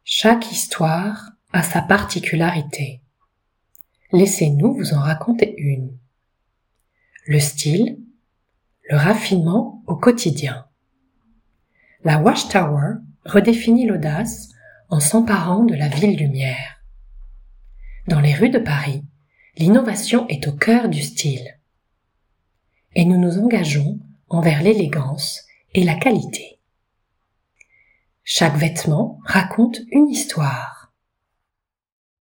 Chaque histoire a sa particularité. Laissez-nous vous en raconter une. Le style, le raffinement au quotidien. La Watchtower redéfinit l'audace en s'emparant de la ville lumière. Dans les rues de Paris, l'innovation est au cœur du style. Et nous nous engageons envers l'élégance et la qualité. Chaque vêtement raconte une histoire.